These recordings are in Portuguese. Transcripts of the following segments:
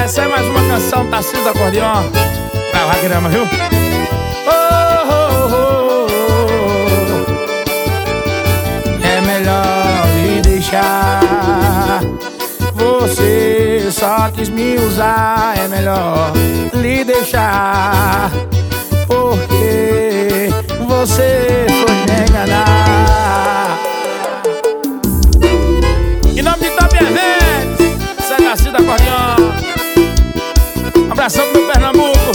Essa é mais uma canção, Tarcísio do Acordeão, pra Vaquerama, viu? É melhor me deixar. Você só quis me usar. É melhor lhe deixar, porque você foi me enganar. Em nome de Top Eventos, essa é Tarcísio do Acordeão. Um abração pro meu Pernambuco.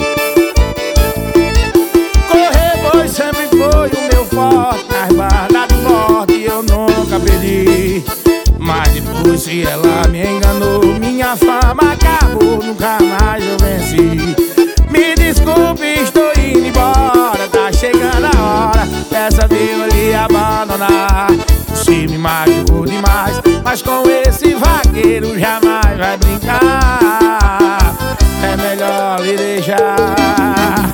Correr, pois sempre foi o meu forte. Nas barras do norte eu nunca perdi. Mas depois que ela me enganou, minha fama acabou, nunca mais eu venci. Me desculpe, estou indo embora. Tá chegando a hora dessa vez eu lhe abandonar. Você me machucou demais, mas com esse vaqueiro jamais vai brincar. É melhor lhe deixar.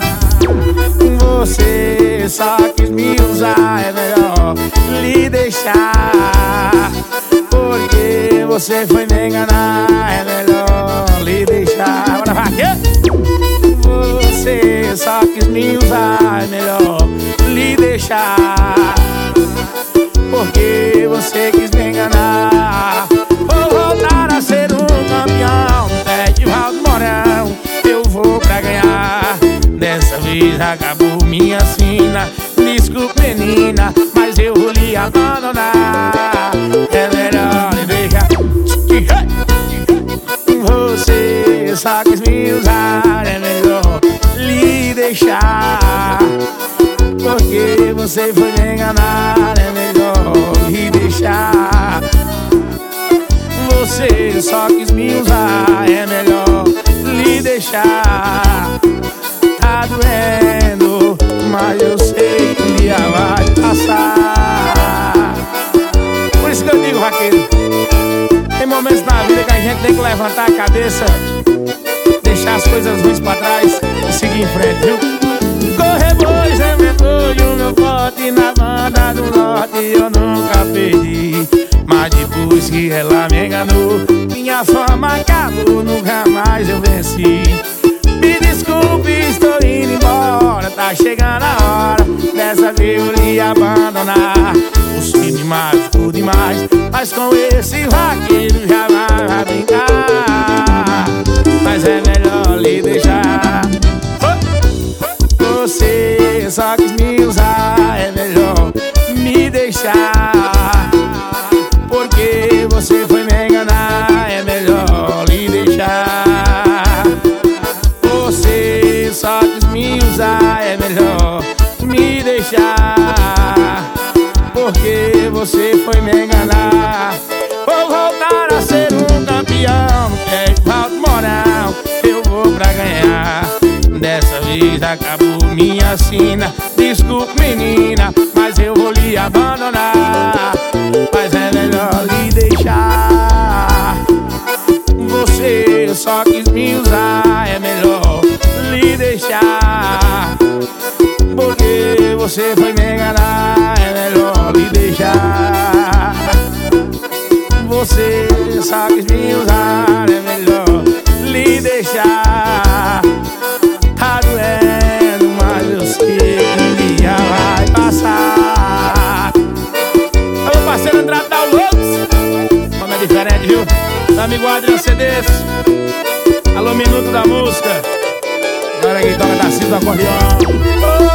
Você só quis me usar. É melhor lhe deixar, porque você foi me enganar. É melhor lhe deixar. Bora, vaqueiro! Você só quis me usar. É melhor lhe deixar, porque você quis me enganar. Vou voltar a ser um campeão de Valdo Mourão. Eu vou pra ganhar. Dessa vez acabou minha sina. Desculpe, menina, mas eu vou lhe abandonar. É melhor lhe deixar. Você só quis me usar. É melhor lhe deixar, porque você foi me enganar. É melhor lhe deixar. Você só quis me usar. É melhor lhe deixar. Tá doendo, mas eu sei que um dia vai passar. Por isso que eu digo, vaqueiro, tem momentos na vida que a gente tem que levantar a cabeça, deixar as coisas ruins pra trás e seguir em frente, viu? Correr, pois sempre foi o meu forte. Na banda do norte eu nunca perdi. Mas depois que ela me enganou, minha fama acabou, nunca mais eu venci. Me desculpe, estou indo embora. Tá chegando a hora dessa vez eu lhe abandonar. Você me machucou demais, mas com esse vaqueiro jamais vai brincar. Mas é melhor lhe deixar. Você só quis me usar. É melhor me deixar, porque você foi me enganar. É melhor lhe deixar. Você só quis me usar. É melhor me deixar, porque você foi me enganar. Vou voltar a ser um campeão de Valdo Mourão. Eu vou pra ganhar. Dessa vez acabou minha sina. Desculpe, menina, mas eu vou lhe abandonar. Mas é melhor lhe deixar. Você só quis me usar. É melhor lhe deixar, porque você foi me enganar. É melhor lhe deixar. Você só quis me usar. É melhor lhe deixar. Tá doendo, mas eu sei que um dia vai passar. Alô, parceiro Andrade da Lux, como é diferente, viu? Meu amigo Adriano CDs. Alô, Minuto da Música. Agora quem toca Tarcísio do Acordeão.